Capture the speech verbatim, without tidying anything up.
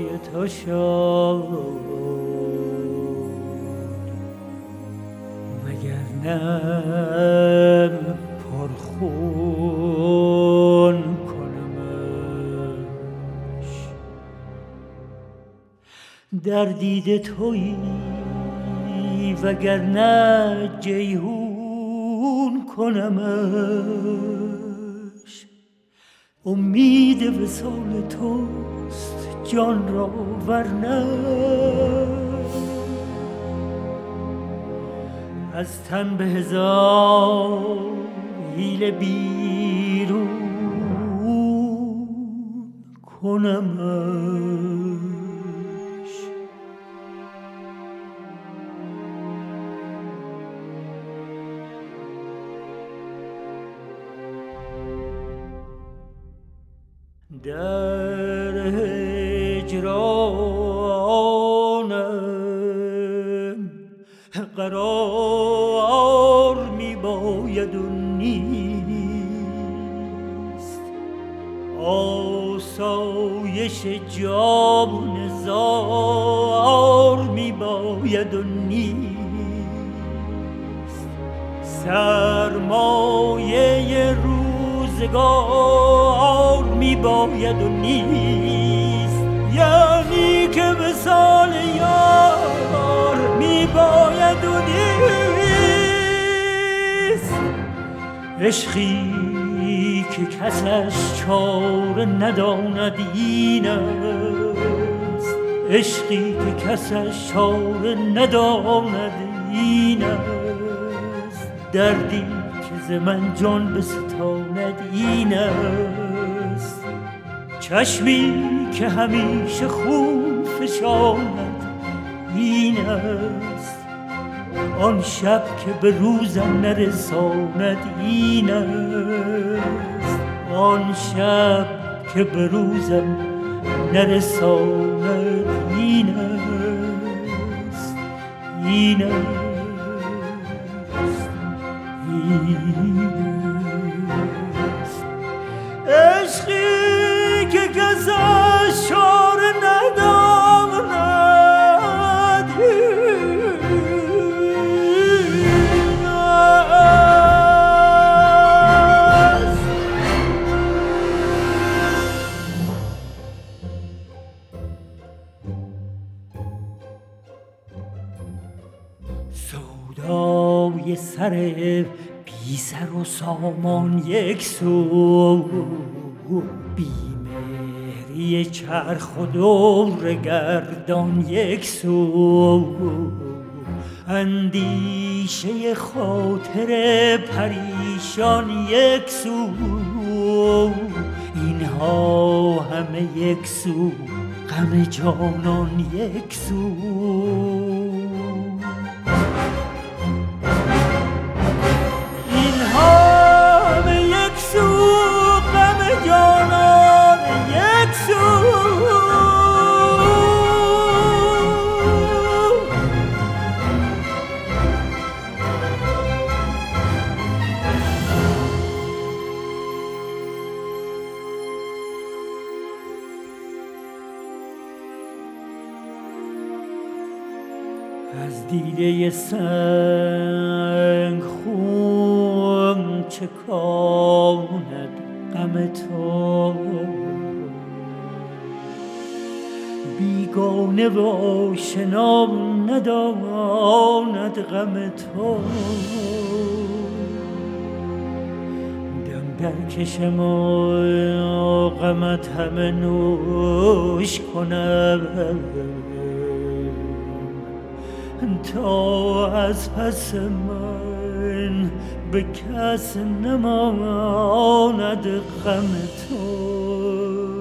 پای تو شد، وگرنه پرخون کنمش. در دید تویی وگرنه جیهون کنمش. امید وصال توست جان را ورنه از تن به هزار حیله بیرون کنمش. در هجرانم قرار می باید و نیست، آسایش جان زار می باید و نیست، سرمایه روزگار می باید و نیست، یعنی که وصال یار می باید و نیست. عشقی که کسش چاره نداند این است، عشقی که کسش چاره نداند این است، دردی که ز من جان بستاند این است، چشمی که همیشه خون فشاند این است، آن شب که به روزم نرساند این است، آن شب که به روزم نرساند این است، این است، این است. عشقی که کسش چاره نداند این است. سودای سر بی سر و سامان یک سو، بیمهری چرخ و دور گردان یک سو، اندیشه خاطر پریشان یک سو، اینها همه یک سو، غم جانان یک سو. از دیده سنگ خون چکاند غم تو، بیگانه و آشنا نداند غم تو، دم در کشم و غمت همه نوش کنم، تا از پس من به کس نماند غم تو.